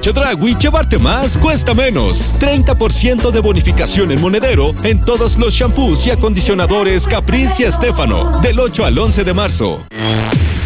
Aprovecha Dragui, llevarte más cuesta menos. 30% de bonificación en monedero en todos los shampoos y acondicionadores Caprice y Estéfano, del 8 al 11 de marzo.